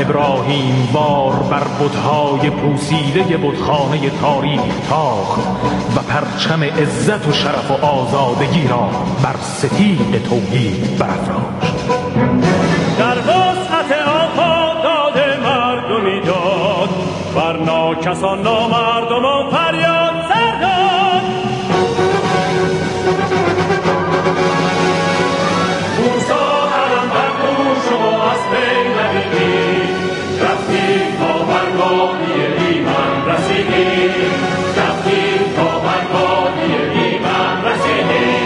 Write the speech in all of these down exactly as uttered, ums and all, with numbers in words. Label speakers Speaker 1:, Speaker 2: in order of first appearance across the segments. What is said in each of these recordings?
Speaker 1: ابراهیم وار بر بت‌های پوسیده بتخانه تاریخ تاخت و پرچم عزت و شرف و آزادگی را بر ستیغ توحید برافراشت.
Speaker 2: در وسعت آفاق داد مردمی داد، بر ناکسان نامردمان فریاد سر داد. موسی علم بر دوش و از بین نبیدی، رفتیم تا بر وادی ایمن رسیدیم، رفتیم تا بر وادی ایمن رسیدیم.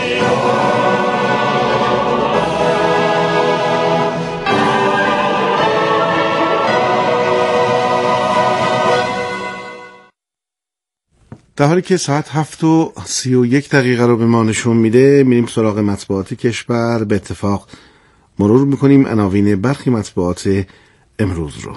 Speaker 3: در حالی که ساعت هفت و سی و یک دقیقه رو به ما نشون میده، میریم سراغ مطبوعات کشور. به اتفاق مرور میکنیم عناوین برخی مطبوعات امروز رو.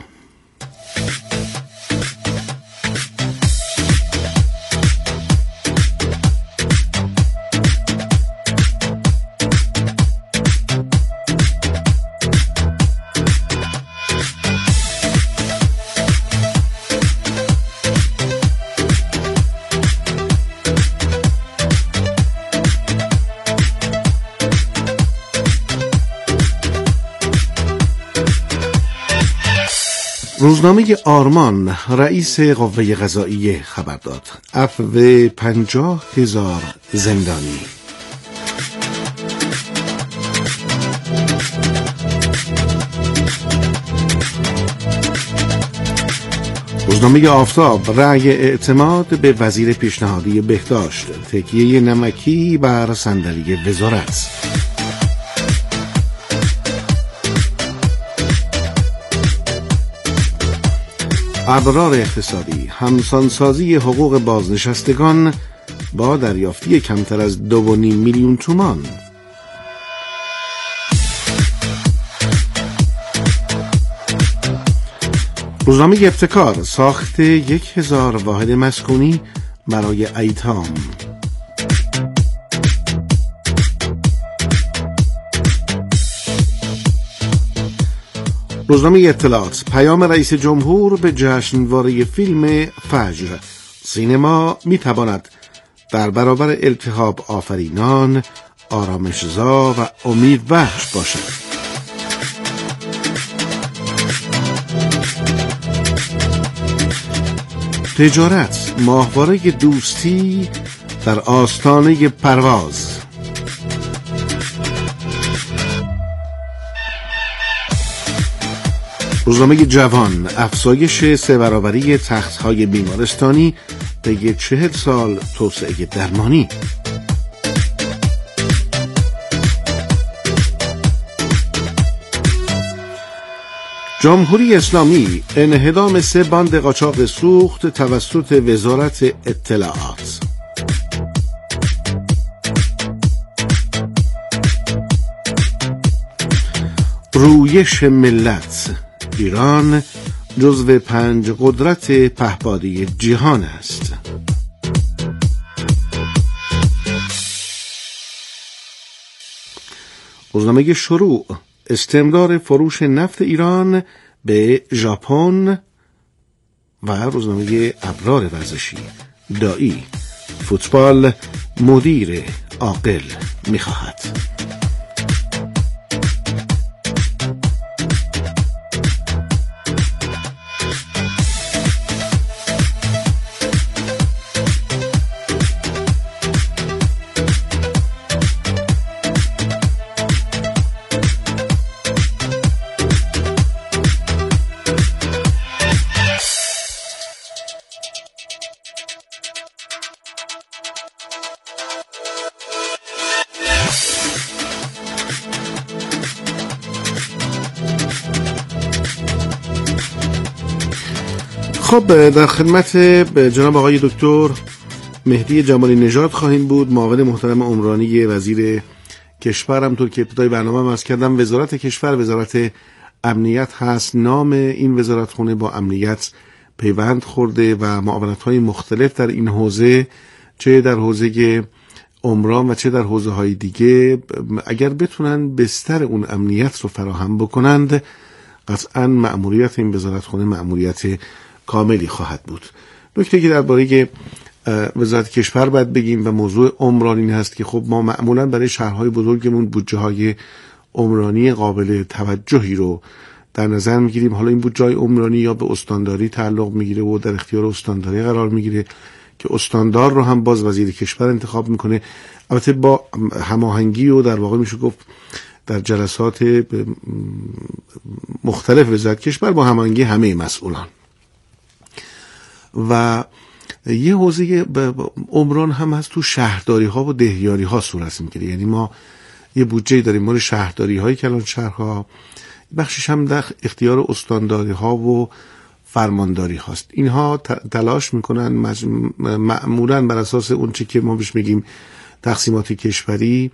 Speaker 3: روزنامه آرمان رئیس قوه قضاییه خبر داد عفو پنجاه هزار زندانی. روزنامه آفتاب رأی اعتماد به وزیر پیشنهادی بهداشت، تکیه نمکی بر صندلی وزارت. ابرار اقتصادی، همسانسازی حقوق بازنشستگان با دریافتی کمتر از دو و نیم میلیون تومان. روزنامه ابتکار ساخت یک هزار واحد مسکونی برای ایتام. روزنامه اطلاعات پیام رئیس جمهور به جشنواره فیلم فجر، سینما میتواند در برابر التهاب آفرینان، آرامشزا و امید بخش باشد. تجارت، ماهواره دوستی در آستانه پرواز. روزنامه جوان افزایش سه برابری تخت‌های بیمارستانی طی چهل سال توسعه درمانی. جمهوری اسلامی انهدام سه باند قاچاق سوخت توسط وزارت اطلاعات. رویش ملت، ایران جزو پنج قدرت پهپادی جهان است. روزنامه شروع استمرار فروش نفت ایران به ژاپن و روزنامه ابرار ورزشی دایی فوتبال مدیر عاقل می‌خواهد. خب در خدمت جناب آقای دکتر مهدی جمالی نژاد خواهیم بود، معاون محترم عمرانی وزیر کشور. همونطور که ابتدای برنامه هم عرض کردم وزارت کشور وزارت امنیت هست. نام این وزارتخونه با امنیت پیوند خورده و معاونت‌های مختلف در این حوزه، چه در حوزه عمران و چه در حوزه‌های دیگه، اگر بتونن بستر اون امنیت رو فراهم بکنند قطعا مأموریت این وزارتخانه مأموریت کاملی خواهد بود. نکته که درباره وزارت کشور باید بگیم و موضوع عمرانی هست که خب ما معمولا برای شهرهای بزرگمون بودجه های عمرانی قابل توجهی رو در نظر میگیریم. حالا این بودجه عمرانی یا به استانداری تعلق میگیره و در اختیار استانداری قرار میگیره که استاندار رو هم باز وزیر کشور انتخاب میکنه، البته با هماهنگی و در واقع میشه گفت در جلسات مختلف وزارت کشور با هماهنگی همه مسئولان. و یه حوزه عمران هم هست تو شهرداری ها و دهیاری ها صورت میگیره. یعنی ما یه بودجه داریم مال شهرداری های کلان شهرها، بخشش هم در اختیار استانداری ها و فرمانداری هاست. اینها تلاش میکنن معمولا بر اساس اون چی که ما بهش میگیم تقسیمات کشوری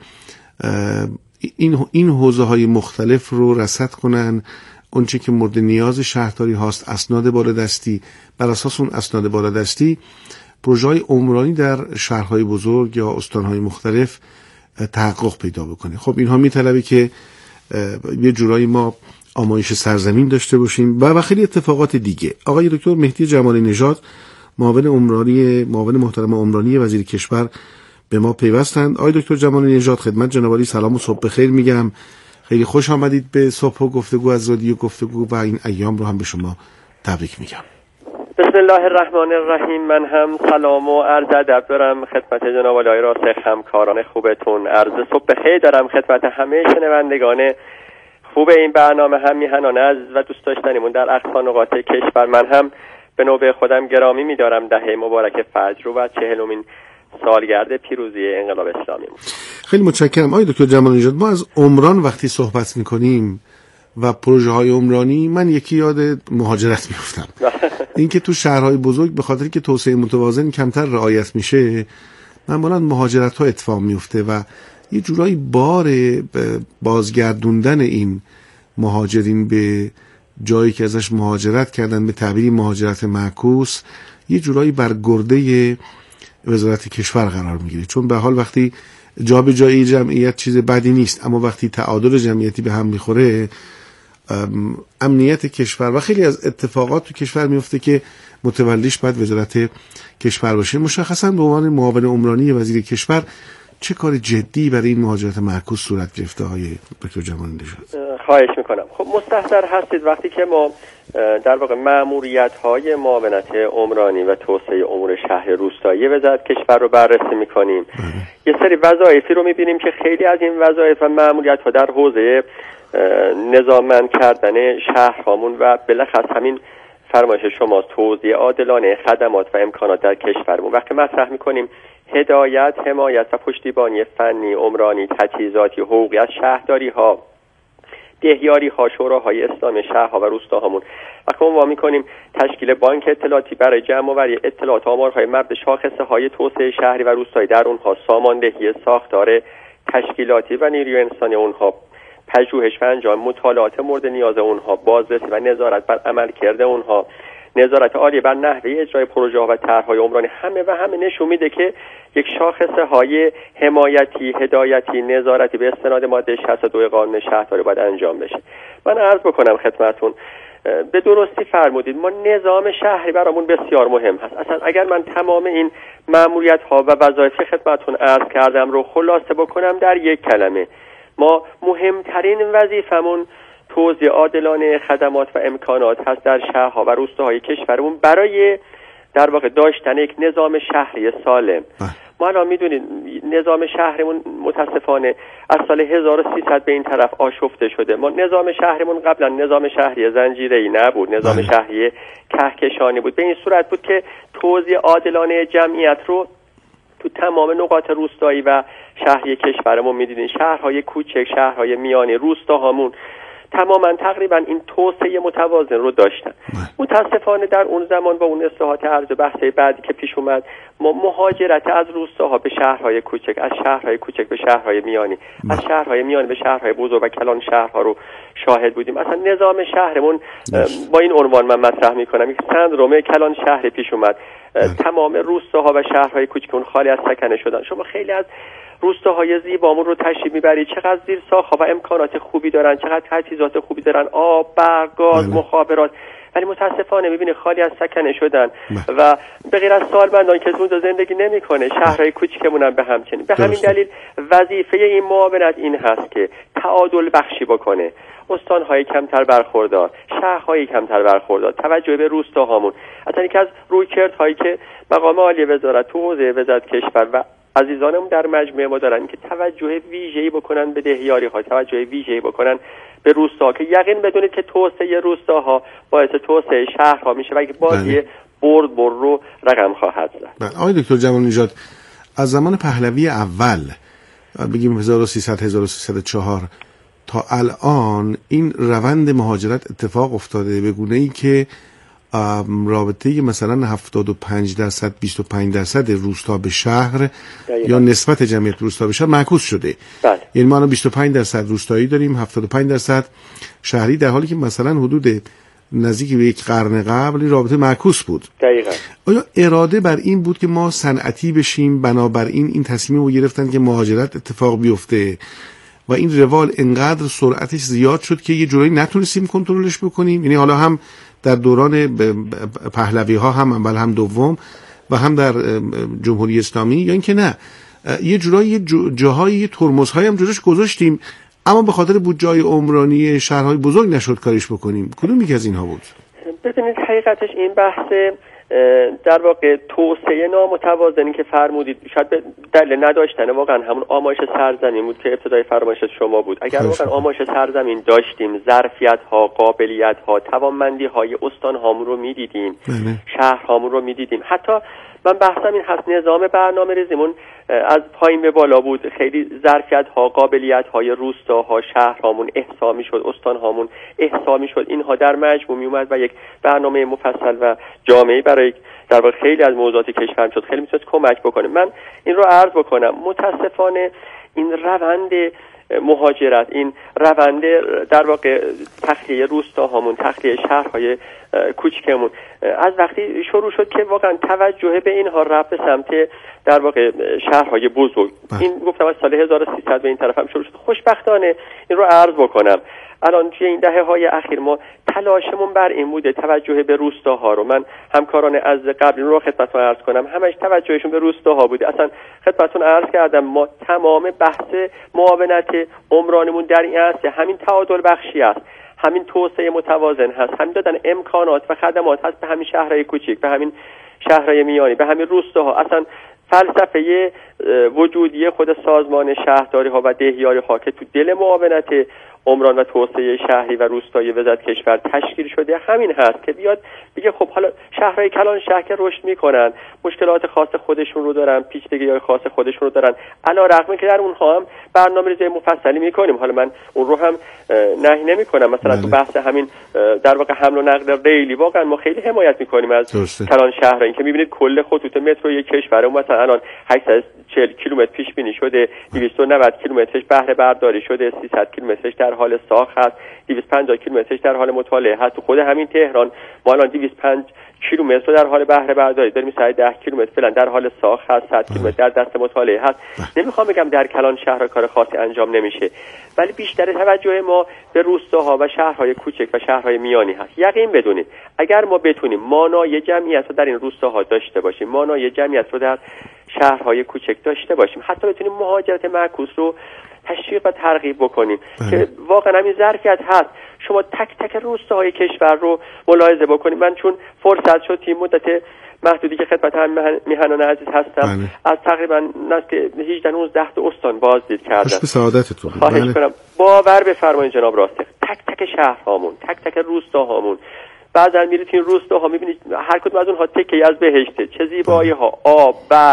Speaker 3: این این حوزه های مختلف رو رصد کنن، اون چی که مورد نیاز شهرداری هاست، اسناد بالادستی، بر اساس اون اسناد بالادستی پروژه های عمرانی در شهرهای بزرگ یا استانهای مختلف تحقق پیدا بکنه. خب اینها میطلبه که یه جورایی ما آمایش سرزمین داشته باشیم و خیلی اتفاقات دیگه. آقای دکتر مهدی جمالی نژاد معاون عمرانی معاون محترم عمرانی وزیر کشور به ما پیوستند. آقای دکتر جمالی نژاد خدمت جناب عالی سلام و صبح بخیر میگم. خیلی خوش آمدید به صبح و گفتگو از رادیو گفتگو و این ایام رو هم به شما تبریک میگم.
Speaker 4: بسم الله الرحمن الرحیم. من هم سلام و عرض ادب دارم خدمت جناب عالی راسخ، همکاران خوبتون. عرض صبح بخیر دارم خدمت همه شنوندگان خوب این برنامه، هم میهنان عزیز و دوست داشتنیمون در اقصا نقاط کشور. من هم به نوبه خودم گرامی میدارم دهه مبارک فجر رو و چهلمین سالگرد پیروزی انقلاب اسلامی.
Speaker 3: خیلی متشکرم. آقای دکتر جمالی نژاد، ما از عمران وقتی صحبت میکنیم و پروژه های عمرانی، من یکی یاد مهاجرت میفتم. این که تو شهرهای بزرگ به خاطر که توسعه متوازن کمتر رعایت میشه معمولا مهاجرت ها اتفاق میفته و یه جورایی بار بازگردوندن این مهاجرین به جایی که ازش مهاجرت کردن، به تعبیری مهاجرت معکوس، یه جورایی بر گرده وزارت کشور قرار میگیره. چون به حال وقتی جا به جایی جمعیت چیز بدی نیست، اما وقتی تعادل جمعیتی به هم میخوره امنیت کشور و خیلی از اتفاقات تو کشور میفته که متولیش باید وزارت کشور باشه. مشخصا به عنوان معاون عمرانی وزیر کشور چه کار جدی برای این مهاجرت معکوس صورت گرفته های دکتر جمالی نژاد؟
Speaker 4: خواهش میکنم. خب مستحضر هستید وقتی که ما در واقع مأموریت های معاونت عمرانی و توسعه امور شهر روستایی وزارت کشور رو بررسی میکنیم، یه سری وظایفی رو میبینیم که خیلی از این وظایف و مأموریت ها در حوزه نظاممند کردن شهرهامون و بالاخص همین فرمایش شما توزیع عادلانه خدمات و امکانات در کشورمون وقتی مطرح میکنیم هدایت، حمایت و پشتیبانی فنی، عمرانی، تجهیزاتی، حقوقی از شهرداری ها، دهیاری ها، شوراهای اسلامی شهرها و روستاهامون وقتی ما میکنیم تشکیل بانک اطلاعاتی برای جمع آوری اطلاعات آمارهای مربوط به شاخصه های توسعه شهری و روستایی در اونها، ساماندهی ساختار تشکیلاتی و نیروی انسانی اونها، پژوهش و انجام مطالعات مورد نیاز اونها، بازرسی و نظارت بر عملکرد اونها، نظارت عالی بر نحوه اجرای پروژه ها و طرح‌های عمرانی، همه و همه نشون میده که یک شاخصه های حمایتی، هدایتی، نظارتی به استناد ماده شصت و دو قانون شهرداری باید انجام بشه. من عرض بکنم خدمتتون، به درستی فرمودید، ما نظام شهری برامون بسیار مهم هست. اصلا اگر من تمام این مأموریت ها و وظایفی خدمتتون عرض کردم رو خلاصه بکنم در یک کلمه، ما مهمترین وظیفمون توزیع عادلانه خدمات و امکانات هست در شهرها و روستاهای کشورمون برای در واقع داشتن یک نظام شهری سالم. ما الان میدونید نظام شهرمون متاسفانه از سال هزار و سیصد به این طرف آشفته شده. ما نظام شهرمون قبلا نظام شهری زنجیره‌ای نبود، نظام بله. شهری کهکشانی بود. به این صورت بود که توزیع عادلانه جمعیت رو تو تمام نقاط روستایی و شهری کشورمون میدیدین. شهرهای کوچک، شهرهای میانی، روستاهامون تماما تقریبا این توسعه متوازن رو داشتن. متاسفانه در اون زمان با اون اصلاحات عرض بحث بعدی که پیش اومد ما مهاجرت از روستاها به شهرهای کوچک، از شهرهای کوچک به شهرهای میانی، از شهرهای میانی به شهرهای بزرگ و کلان شهرها رو شاهد بودیم. اصلا نظام شهرمون با این عنوان من مطرح میکنم، یک سندروم کلان شهر پیش اومد. تمام روستاها و شهرهای کوچک اون خالی از سکنه شدن. شما خیلی از روستاهای زیبامون رو تشریف میبرید، چقدر زیر ساخت‌ها و امکانات خوبی دارن، چقدر تجهیزات خوبی دارن، آب، برق، گاز، مخابرات، ولی متاسفانه میبینه خالی از سکنه شدن و به غیر از سالمندان که اونجا زندگی نمیکنه، شهرهای کوچیکمون هم به همچنین. به همین دلیل وظیفه این معاونت این هست که تعادل بخشی بکنه، استان‌های کمتر برخوردار، شهرهای کمتر برخوردار، توجه به روستاهامون. اصلا یکی از رویکردهایی که مقام عالی وزارت تو حوزه وزارت کشور و عزیزانمون در مجموعه ما دارن که توجه ویژه‌ای بکنن به دهیاری‌ها، توجه ویژه‌ای بکنن به روستا، که یقین بدونید که توسعه روستاها باعث توسعه شهرها میشه و یک بازی برد بر رو رقم خواهد زد.
Speaker 3: آقای دکتر جمال نژاد، از زمان پهلوی اول بگیم هزار و سیصد هزار و سیصد و چهار تا الان این روند مهاجرت اتفاق افتاده به گونه‌ای که رابطه مثلا هفتاد و پنج درصد بیست و پنج درصد روستا به شهر دقیقا. یا نسبت جمعیت روستا به شهر معکوس شده.
Speaker 4: بله.
Speaker 3: یعنی ما الان بیست و پنج درصد روستایی داریم، هفتاد و پنج درصد شهری، در حالی که مثلا حدود نزدیک به یک قرن قبل رابطه معکوس بود.
Speaker 4: دقیقاً.
Speaker 3: آیا اراده بر این بود که ما صنعتی بشیم، بنابراین این تصمیم رو گرفتن که مهاجرت اتفاق بیفته و این روال انقدر سرعتش زیاد شد که یه جورایی نتونستیم کنترلش بکنیم؟ یعنی حالا هم در دوران پهلوی ها، هم اول هم دوم و هم در جمهوری اسلامی، یا اینکه نه یه جورایی جاهای یه ترمزهای هم جورش گذاشتیم اما به خاطر بودجه‌های عمرانی شهرهای بزرگ نشد کاریش بکنیم؟ کدوم یکی از اینها بود؟
Speaker 4: ببینید حقیقتش این بحث در واقع توسعه نامتوازنی که فرمودید شاید به دلیل نداشتن واقعا همون آمایش سرزمین بود که ابتدای فرمایش شما بود. اگر واقعا آمایش سرزمین داشتیم، ظرفیت ها، قابلیت ها، توانمندی های استان هامون رو میدیدیم، شهر هامون رو میدیدیم. حتی من بحثم این هست نظام برنامه ریزیمون از پایین به بالا بود، خیلی ظرفیت ها، قابلیت های روستاها، شهرهامون احصا میشد، استان هامون احصا میشد، اینها در مجموع می اومد و یک برنامه مفصل و جامعی برای در واقع خیلی از موضوعات کشور شد، خیلی میتونست کمک بکنه. من این رو عرض بکنم، متاسفانه این روند مهاجرت، این روند در واقع تخلیه روستاهامون، تخلیه شهرهای کوچکمون از وقتی شروع شد که واقعا توجه به اینها رفت به سمت در واقع شهرهای بزرگ. این گفتم از سال هزار و سیصد به این طرف هم شروع شد. خوشبختانه این رو عرض بکنم الان توی این دهه های اخیر ما تلاشمون بر این بوده توجه به روستاها رو، من همکاران از قبل رو خدمتتون عرض کنم، همش توجهشون به روستاها بوده. اصلا خدمتتون عرض کردم ما تمام بحث معاونت عمرانیمون در این است، همین تعادل بخشی است، همین توسعه متوازن هست، همین دادن امکانات و خدمات هست به همین شهرهای کوچیک، به همین شهرهای میانی، به همین روستاها. اصلا فلسفه وجودی خود سازمان شهرداری ها و دهیاری ها که تو دل معاونت عمران و توسعه شهری و روستایی وزارت کشور تشکیل شده همین هست که بیاد بگه خب حالا شهرهای کلان شهر که رشد میکنن، مشکلات خاص خودشون رو دارن، پیچیدگی‌های خاص خودشون رو دارن، علی‌رغم که در اونها هم برنامه‌ریزی مفصلی میکنیم. حالا من اون رو هم نهی نمیکنم، مثلا تو بحث همین در واقع حمل و نقل ریلی واقعا ما خیلی حمایت میکنیم از کلان شهر. این که میبینید کل خطوط متروی کشور مثلا الان هشتصد و چهل کیلومتر پیش بینی شده، دویست و نود کیلومترش بهره برداری شده، سیصد کیلومترش در حال ساخت هست، دویست و پنجاه کیلومترش در حال مطالعه هست. تو خود همین تهران ما الان دویست و پنج کیلومتر رو در حال بهره برداری داریم، مثلا ده کیلومتر فعلا در حال ساخت هست، صد کیلومتر در دست مطالعه هست. نمیخوام بگم در کلان شهر کار خاصی انجام نمیشه، ولی بیشتر توجه ما به روستاها و شهرهای کوچک و شهرهای میانی هست. یقین بدونید اگر ما بتونیم مانای جمعیت رو در این روستاها داشته باشیم، مانای جمعیت رو در شهرهای کوچک داشته باشیم، حتی بتونیم مهاجرت معکوس رو تشویق و ترغیب بکنیم بله. که واقعا همین ظرفیت هست. شما تک تک روستاهای کشور رو ملاحظه بکنید. من چون فرصت شد این مدت محدودی که خدمت هم میهنان عزیز هستم بله. از تقریبا نزدیک هجده نوزده تا استان بازدید کردم.
Speaker 3: خوش به سعادتتون.
Speaker 4: خواهش بله. کنم باور بفرمایید جناب راسته، تک تک شهرهامون، تک تک روستاهامون، بعضا میرید این روستاها میبینید هر کدوم از اونها تکی از بهشته، چه زیبایی ها، آب، برق،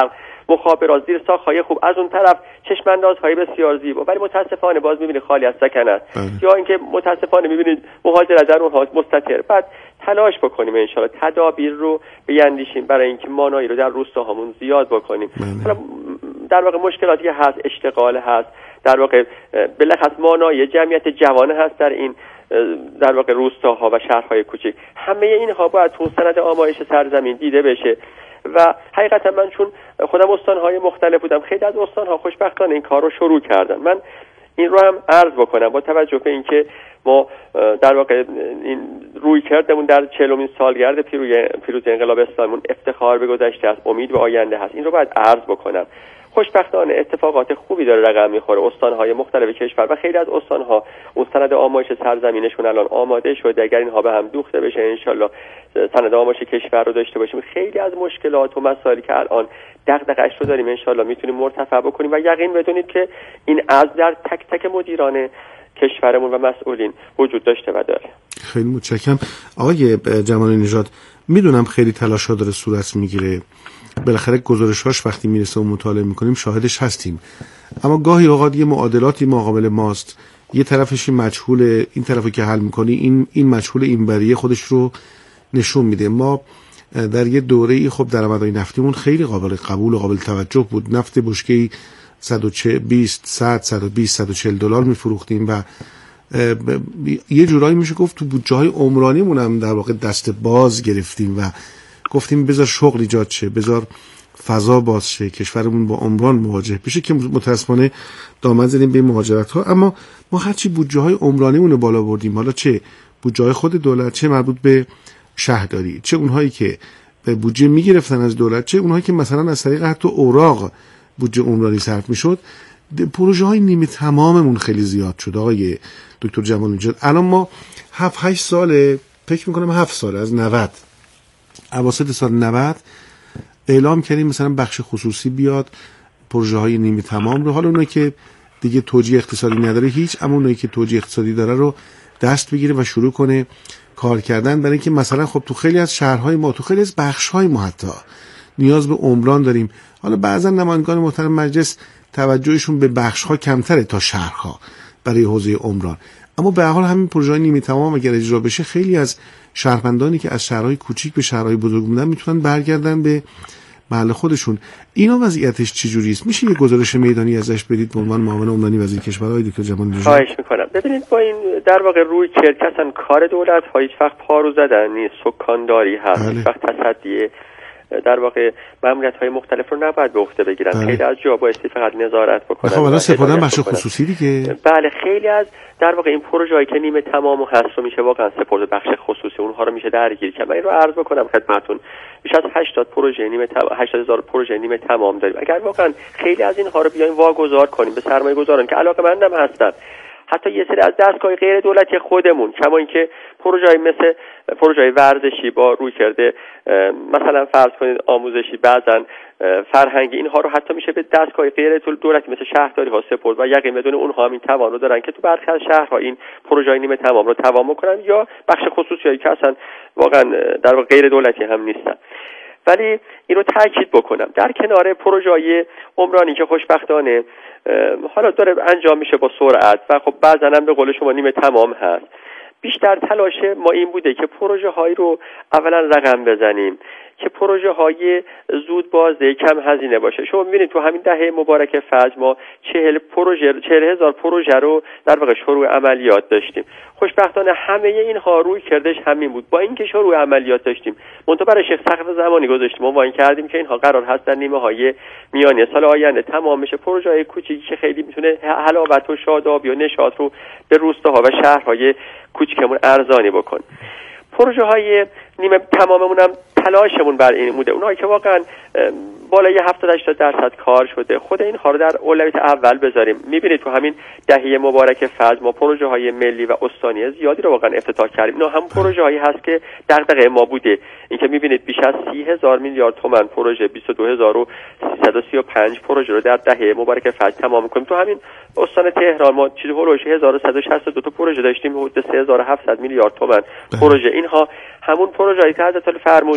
Speaker 4: مخابرات، زیر ساخت‌های خوب، از اون طرف چشم‌اندازهای بسیار زیبا، ولی متاسفانه باز می‌بینید خالی از سکن است. یا اینکه متاسفانه می‌بینید مهاجرت در اونها مستتر. بعد تلاش بکنیم ان شاءالله تدابیر رو بیاندیشیم برای اینکه مانایی رو در روستاهامون زیاد بکنیم. حالا در واقع مشکلاتی هست، اشتغال هست، در واقع بالاخص مانایی جمعیت جوان هست در این در واقع روستاها و شهرهای کوچک. همه اینها باید تو سند آمایش سرزمین دیده بشه و حقیقتا من چون خودم استانهای مختلف بودم، خیلی از استانها خوشبختانه این کار رو شروع کردن. من این رو هم عرض بکنم با توجه به اینکه ما در واقع این روی کردمون در چهلمین سالگرد پیروزی انقلاب اسلامی افتخار به گذشته است، امید به آینده هست. این رو باید عرض بکنم. خوشبختانه اتفاقات خوبی داره رقم میخوره. استانهای مختلف کشور و خیلی از استانها اون سند آمایش سرزمینشون الان آماده شده. اگر اینها به هم دوخته بشه انشالله سند آمایش کشور رو داشته باشیم، خیلی از مشکلات و مسائلی که الان دغدغه‌اش رو داریم انشالله میتونیم مرتفع بکنیم و یقین بدونید که این عزم در تک تک مدیران کشورمون و مسئولین وجود داشته و داره.
Speaker 3: خیلی متشکرم. آقای جمالی نژاد، میدونم خیلی تلاش‌ها داره صورت میگیره، بالاخره گزارش‌هاش وقتی میرسه و مطالعه میکنیم شاهدش هستیم، اما گاهی اوقات یه معادلاتی مقابل ماست، یه طرفش مجهول، این طرفو که حل میکنی این این مجهول این بریه خودش رو نشون میده. ما در یه دوره‌ای خب درآمدهای نفتیمون خیلی قابل قبول و قابل توجه بود. نفت بشکه‌ای صد و بیست صد صد و بیست صد و چهل دلار میفروختیم و یه جورایی میشه گفت تو بودجه‌های عمرانیمون هم در واقع دست باز گرفتیم و گفتیم بذار شغل ایجاد شه، بذار فضا باز شه، کشورمون با عمران مواجه بشه که متاسفانه دامن زدیم به مهاجرت ها. اما ما هرچی بودجه های عمرانیمون رو بالا بردیم، حالا چه بودجه های خود دولت، چه مربوط به شهرداری، چه اونهایی که به بودجه میگرفتن از دولت، چه اونهایی که مثلا از طریق حتی اوراق بودجه عمرانی صرف میشد، پروژه های نیمه تماممون خیلی زیاد شد. آقای دکتر جمالی نژاد، الان ما هفت هشت ساله، فکر میکنم هفت سال از نود، اواسط سال نود اعلام کردیم مثلا بخش خصوصی بیاد پروژه های نیمه تمام رو، حالا اونایی که دیگه توجیه اقتصادی نداره هیچ، اما اونایی که توجیه اقتصادی داره رو دست بگیره و شروع کنه کار کردن. برای اینکه مثلا خب تو خیلی از شهرهای ما، تو خیلی از بخش‌های ما حتی نیاز به عمران داریم. حالا بعضا نمایندگان محترم مجلس توجهشون به بخش‌ها کمتره تا شهرها برای حوزه عمران، اما به هر حال همین پروژه نیمه تمام اگر اجرا بشه، خیلی از شهروندانی که از شهرهای کوچیک به شهرهای بزرگ بودن میتونن برگردن به محل خودشون. اینا وضعیتش چجوری است؟ میشه یه گزارش میدانی ازش بدید به عنوان معاون عمرانی وزیر کشور آقای دکتر جمالی نژاد؟
Speaker 4: خواهش میکنم. ببینید با این در واقع روی کرکسن کار دولت ها هیچ وقت پارو زدن نیست، سکانداری هست، هیچ وقت تصدیه در واقع ماموریت های مختلف رو نباید به عهده بگیرن. بله. خیلی از جا بایستی فقط نظارت بکنن.
Speaker 3: خب الان سپردن بخش خصوصی دیگه.
Speaker 4: بله، خیلی از در واقع این پروژه‌ای که نیمه تمام و هست رو میشه واقعا سپرد بخش خصوصی، اونها رو میشه درگیر کرد. من این رو عرض بکنم خدمتتون، بیش از هشتاد پروژه نیمه تمام، هشتاد هزار پروژه نیمه تمام داریم. اگر واقعا خیلی از اینها رو بیایم واگذار کنیم به سرمایه‌گذاران که علاقه‌مندم هستن، حتی یه سری از دستگاه غیر دولتی خودمون، کما اینکه پروژه‌ای مثل پروژه ورزشی با روی کرده مثلا فرض کنید آموزشی، بعضن فرهنگی، اینها رو حتی میشه به دستگاه غیر دولتی مثل شهرداری ها سپرد و یقین بدون اونها هم این توان رو دارن که تو برخی از شهرها این پروژه نیمه تمام رو تمام کنن، یا بخش خصوصی که اصلا واقعا در واقع غیر دولتی هم نیستن. ولی اینو تاکید بکنم، در کنار پروژه‌های عمرانی که خوشبختانه حالا داره انجام میشه با سرعت و خب بعضا هم به قول شما نیمه تمام هست، بیشتر تلاش ما این بوده که پروژه هایی رو اولا رقم بزنیم که پروژه های زود بازده، کم هزینه باشه. شما میبینید تو همین دهه مبارک فجر ما چهل پروژه چهل هزار پروژه رو در واقع شروع عملیات داشتیم. خوشبختانه همه اینها روی کردش همین بود، با اینکه شروع عملیات داشتیم منتها برای شیخ سقف زمانی گذاشتیم، ما این کردیم که اینها قرار هست در نیمه های میانی سال آینده تمام بشه. پروژه های کوچیکی که خیلی میتونه حلاوت و شادابی و نشاط رو به روستاها و شهرهای کوچکمون ارزانی بکن. پروژه های نیمه تماممون هم تلاشمون بر این بوده، اونایی که واقعا بالای هفتاد هشتاد درصد کار شده، خود اینها رو در اولویت اول بذاریم. میبینید تو همین دهه مبارک فجر ما پروژه های ملی و استانی زیادی رو واقعا افتتاح کردیم. اینا هم پروژه هایی هست که دغدغه ما بوده، اینکه میبینید بیش از سی هزار میلیارد تومان پروژه، بیست و دو هزار و سیصد و سی و پنج پروژه رو در دهه مبارک فجر تمام کنیم. تو همین استان تهران ما چیزی هولوش هزار و صد و شصت و دو تا پروژه داشتیم، حدود سه هزار و هفتصد میلیارد تومان پروژه. اینها همون پروژه‌ای که حضرت فرمودید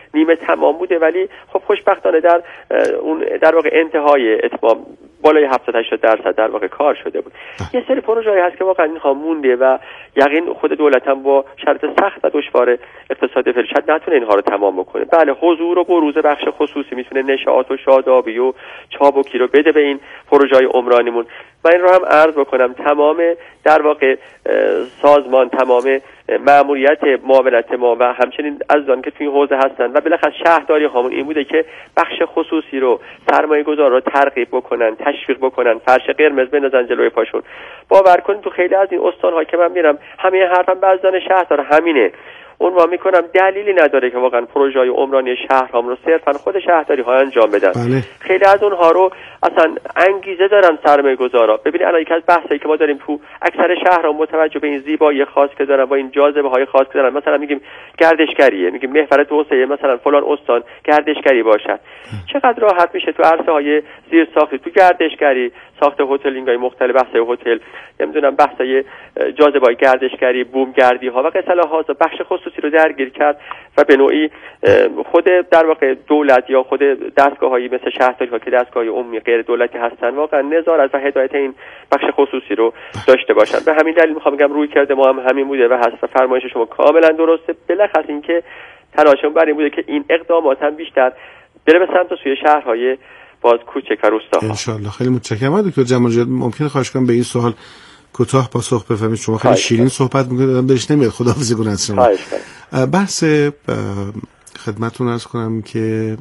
Speaker 4: نیمه تمام بوده، ولی خب خوشبختانه در اون در واقع انتهای اتمام بالای هفتاد هشتاد درصد در واقع کار شده بود. یه سری پروژه‌ای هست که واقعا اینها مونده و یقین خود دولت هم با شرط سخت و دشوار اقتصاد فعلی شاید نتونه اینها رو تمام بکنه. بله حضور و بروز بخش خصوصی میتونه نشاط و شادابی و چابکی رو بده به این پروژه‌های عمرانیمون. من این رو هم عرض بکنم تمام در واقع سازمان، تمام مأموریت معاونت ما و همچنین عزیزان که توی این حوزه هستن و بالاخره شهرداری هامون این بوده که بخش خصوصی رو، سرمایه گذار رو ترغیب بکنن، تشویق بکنن، فرش قرمز بندازن جلوی پاشون. باور کنید تو خیلی از این استان‌ها که من میرم همه حرفم بعضیان شهردار همینه. عنوان میکنم دلیلی نداره که واقعا پروژه‌های عمرانی شهرهام رو صرفا خود شهرداری ها انجام بدن.
Speaker 3: بله.
Speaker 4: خیلی از اونها رو اصلا انگیزه دارن سرمایه گذارا. ببینید الان یک از بحثایی که ما داریم تو اکثر شهرها متوجه به این زیبایی خاص که دارن، با این جاذبه های خاص که دارن، مثلا میگیم گردشگریه، میگیم محور توسعه مثلا فلان استان گردشگری باشد. چقدر راحت میشه تو عرصه های زیر ساختی، تو گردشگری، ساخت هتلینگ های مختلف، بحثای هتل، نمیدونم بحثای جاذبه های گردشگری، بوم گردی ها و قصه ها بخش خصوصی رو درگیر کرد و به نوعی خود در واقع دولت یا خود دستگاه‌هایی مثل شهرداری ها که دستگاه‌های عمومی غیر دولتی هستن واقعا نظارت و هدایت این بخش خصوصی رو داشته باشن. به همین دلیل میخوام بگم روی کرده ما هم همین بوده و هست و فرمایش شما کاملا درسته. بالاخره اینکه تلاشمون بر این بوده که این اقدامات هم بیشتر بره به سمت سوی شهرهای باز کوچک و روستاها.
Speaker 3: ان شاء الله. خیلی متشکرم دکتر جمال نژاد. ممکنه خواهش کنم به این سوال کوتاه پاسخ بفهمید؟ شما خیلی شیرین صحبت میکنید، آدم دلش نمیاد خداحافظی کنه از شما. بحث خدمتتون عرض کنم که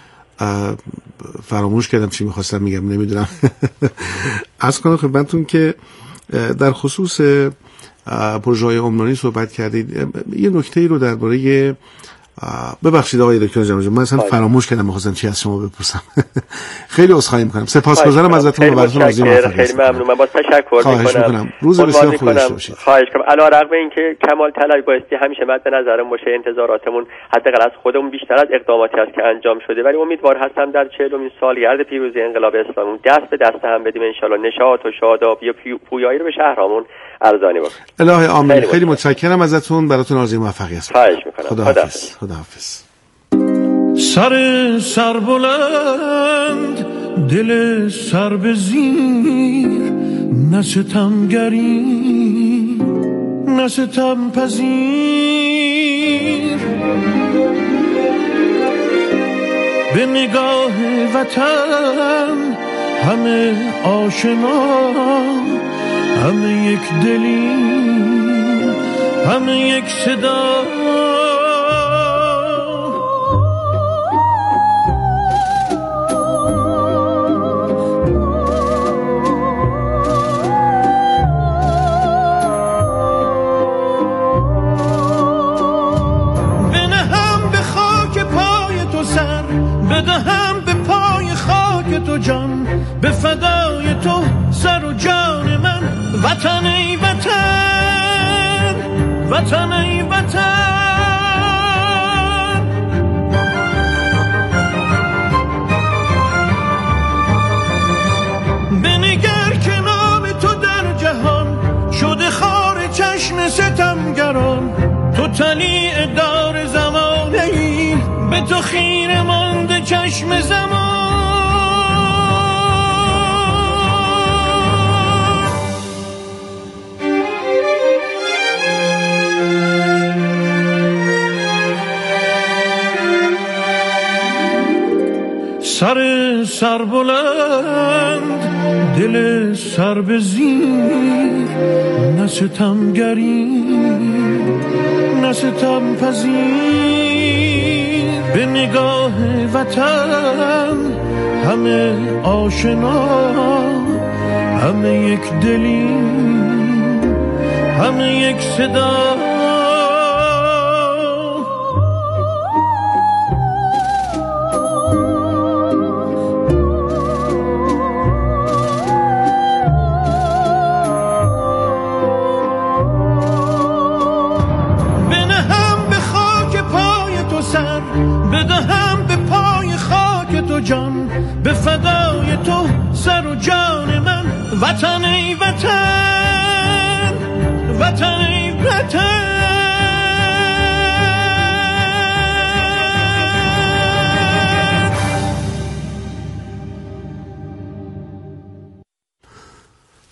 Speaker 3: فراموش کردم چی میخواستم میگم، نمیدونم. عرض کنم خدمتتون که در خصوص پروژه‌های عمرانی صحبت کردید. یه نکته‌ای رو درباره ببخشید آقای دکتر جمال نژاد، من اصلا فراموش کردم می‌خواستم چی از شما بپرسم. خیلی عذرخواهی می‌کنم. سپاسگزارم ازتون و براتون عزیز موفقیت.
Speaker 4: خیلی ممنون. من با تشکر می‌کنم.
Speaker 3: روز بسیار خوبی داشته باشید.
Speaker 4: خواهش می‌کنم. علیرغم اینکه کمال طلبی بایستی همیشه مد نظرم باشه، انتظاراتمون حداقل از خودمون بیشتر از اقداماتی است که انجام شده، ولی امیدوار هستم در چهلمین سالگرد پیروزی انقلاب اسلامی دست به دست هم بدیم ان شاءالله نشاط و شادابی و پویایی رو به شهرامون ارزانی بکنیم.
Speaker 3: الهی آمین. خیلی متشکرم ازتون، براتون آرزوی موفقیت.
Speaker 4: خواهش می‌کنم.
Speaker 3: خداحافظ. خداحافظ.
Speaker 1: سر سر بلند، دل سر به زیر، نه ستمگری نه ستم پذیر، به نگاه وطن همه آشنا، همه یک دلی، همه یک صدا. بدهم به پای خاک تو جان، به فدای تو سر و جان من. وطن ای وطن، وطن ای وطن، بنگر که نام تو در جهان شده خار چشم ستمگران. تو طلیع دار زمانه ای، به تو خیره مانده چشم زمان. سر سر بلند، دل سر به زیر، نه ستمگری نه ستم پذیر، به نگاه وطن همه آشنا، همه یک دلی، همه یک صدا. بدهم به پای خاک تو جان، به فدای تو سر و جان من. وطن ای وطن، وطن ای وطن.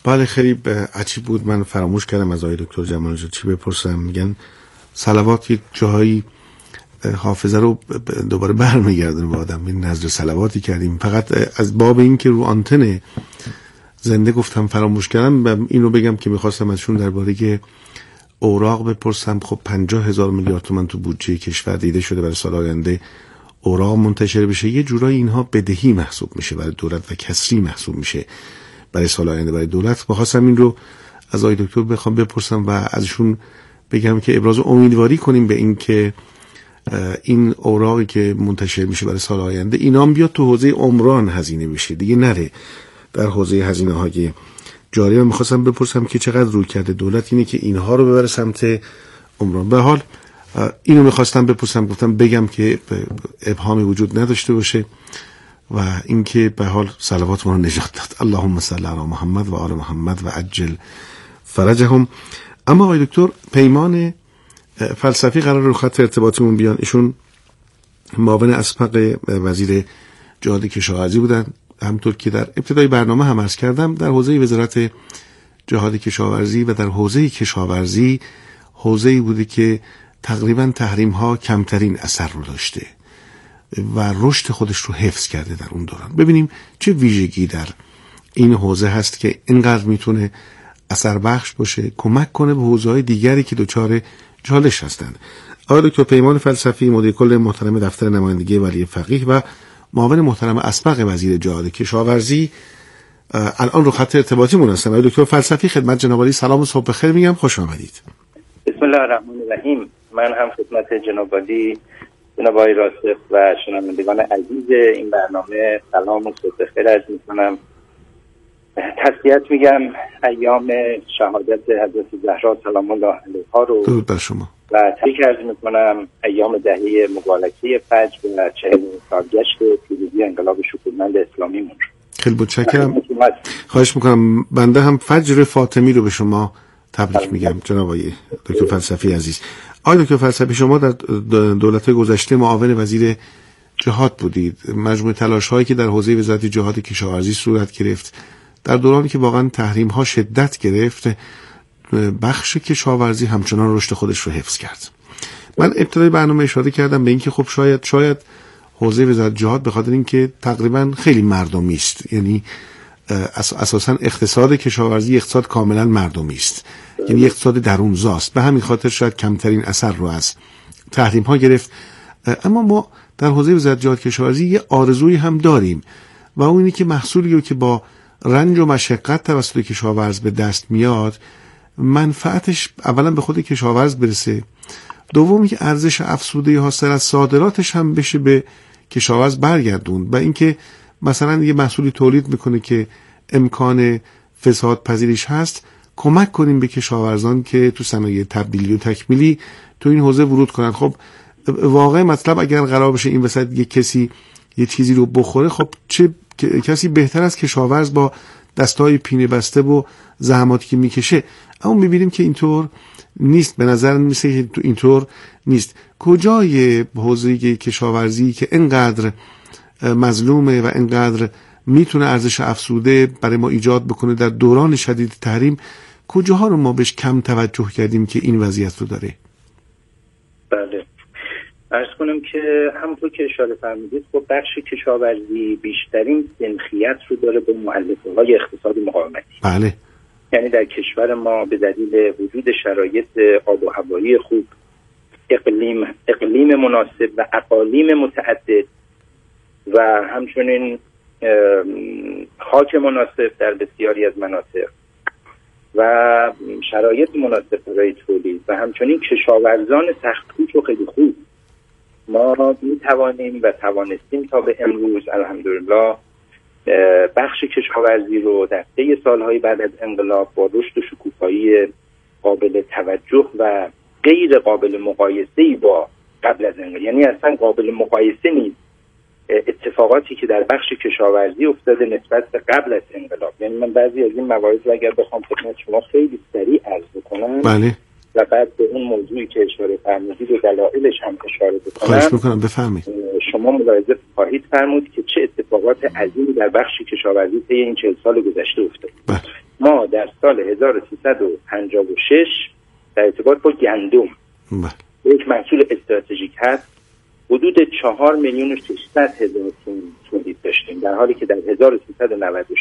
Speaker 3: بله خیلی عجیب بود. من فراموش کردم از آقای دکتر جمال نژاد چی بپرسم. میگن صلوات یک جایی حافظه رو دوباره برمیگردونه به آدم. این نظر صلواتی کردیم فقط از باب این که رو آنتن زنده گفتم فراموش کردم. این رو بگم که میخواستم ازشون درباره اوراق بپرسم. خب پنجاه هزار میلیارد تومان تو بودجه کشور دیده شده برای سال آینده اوراق منتشر بشه. یه جورایی اینها بدهی محسوب میشه برای دولت و کسری محسوب میشه برای سال آینده برای دولت. میخواستم این رو از آقای دکتر بخوام بپرسم و ازشون بگم که ابراز امیدواری کنیم به این که این اوراقی که منتشر میشه برای سال آینده اینا هم بیاد تو حوزه عمران هزینه بشه، دیگه نره در حوزه هزینه های جاری. من میخواستم بپرسم که چقدر روی کرده دولت اینه که اینها رو ببره سمت عمران. به حال اینو میخواستم بپرسم، گفتم بگم که ابهامی وجود نداشته باشه و اینکه به حال صلوات ما رو نجات داد. اللهم صل علی محمد و آل محمد و عجل فرجهم. اما آقای دکتر پیمان فلسفی قرار رو خط ارتباطیمون بیان. ایشون معاون اسبق وزیر جهاد کشاورزی بودن. همطور که در ابتدای برنامه هم عرض کردم در حوزه وزارت جهاد کشاورزی و در حوزه کشاورزی حوزه‌ای بوده که تقریبا تحریم ها کمترین اثر رو داشته و رشد خودش رو حفظ کرده در اون دوران. ببینیم چه ویژگی در این حوزه هست که اینقدر میتونه اثر بخش باشه، کمک کنه به حوزه‌های دیگری که دچار چالش هستند. آقای دکتر پیمان فلسفی مدیر کل محترم دفتر نمایندگی ولی فقیه و معاون محترم اسبق وزیر جهاد کشاورزی الان رو خط ارتباطیمون هستن. آقای دکتر فلسفی خدمت جناب عالی سلام و صبح بخیر میگم، خوش آمدید.
Speaker 5: بسم الله الرحمن الرحیم. من هم خدمت جناب عالی جناب آقای راسخ و شنوندگان عزیز این برنامه سلام و صبح بخیر عرض میکنم. تسلیت میگم ایام شهادت حضرت زهرا سلام الله علیها رو
Speaker 3: درود بر شما
Speaker 5: و تبریک عرض میکنم ایام دهه مبارکه فجر و چهل سالگشت پیروزی انقلاب شکوهمند اسلامی مون.
Speaker 3: خیلی متشکرم. خواهش میکنم. بنده هم فجر فاطمی رو به شما تبریک میگم جناب آقای دکتر فلسفی عزیز. آقای دکتر فلسفی شما در دولت گذشته معاون وزیر جهاد بودید. مجموع تلاش هایی که در حوزه وزارت جهاد کشاورزی صورت گرفت در دورانی که واقعا تحریم ها شدت گرفت، بخش کشاورزی همچنان رشد خودش رو حفظ کرد. من ابتدای برنامه اشاره کردم به اینکه خب شاید شاید حوزه وزارت جهاد به خاطر اینکه تقریبا خیلی مردمی است، یعنی اساسا اقتصاد کشاورزی اقتصاد کاملا مردمی است، یعنی اقتصاد درونزاست، به همین خاطر شاید کمترین اثر رو از تحریم ها گرفت. اما ما در حوزه وزارت جهاد کشاورزی یه آرزویی هم داریم و اون اینه که محصولی رو که با رنج و مشقت توسط کشاورز به دست میاد منفعتش اولا به خود کشاورز برسه، دومی که ارزش افزوده حاصل از صادراتش هم بشه به کشاورز برگردوند و اینکه مثلا یه محصولی تولید میکنه که امکان فساد پذیریش هست، کمک کنیم به کشاورزان که تو صنایع تبدیلی و تکمیلی تو این حوزه ورود کنن. خب واقعا مطلب اگر قرار بشه این وسط یه کسی یه چیزی رو بخوره، خب چه کسی بهتر از کشاورز با دستای پینه بسته و زحماتی که میکشه. اما میبینیم که اینطور نیست، به نظر میسه که اینطور نیست. کجای حوزه کشاورزی که اینقدر مظلومه و اینقدر میتونه ارزش افزوده برای ما ایجاد بکنه در دوران شدید تحریم، کجاها رو ما بهش کم توجه کردیم که این وضعیت رو داره؟
Speaker 5: بله، عرض کنم که همونطور که اشاره فرمودید خب بخش کشاورزی بیشترین سنخیت رو داره به مؤلفه های اقتصاد مقاومتی.
Speaker 3: بله،
Speaker 5: یعنی در کشور ما به دلیل وجود شرایط آب و هوایی خوب، اقلیم اقلیم مناسب و اقالیم متعدد و همچنین خاک مناسب در بسیاری از مناطق و شرایط مناسب برای تولید و همچنین کشاورزان سخت‌کوش و خیلی خوب، ما می توانیم و توانستیم تا به امروز الحمدلله بخش کشاورزی رو در طی سالهای بعد از انقلاب با رشد و شکوفایی قابل توجه و غیر قابل مقایسه‌ای با قبل از انقلاب، یعنی اصلا قابل مقایسه نیست اتفاقاتی که در بخش کشاورزی افتاده نسبت به قبل از انقلاب. یعنی من بعضی از این موارد رو اگر بخوام خدمت شما خیلی سریع عرض بکنم
Speaker 3: بله،
Speaker 5: و بعد به اون موضوعی که اشاره فرمودید و دلایلش هم اشاره بکنم.
Speaker 3: خواهش میکنم بفرمایید.
Speaker 5: شما ملاحظه خواهید فرمود که چه اتفاقات عظیمی در بخش کشاورزی طی این چهل سال گذشته افتاد. ما در سال هزار و سیصد و پنجاه و شش در ارتباط با گندم یک محصول استراتژیک هست حدود چهار میلیون و ششصد هزار تن تولید داشتیم، در حالی که در هزار و سیصد و نود و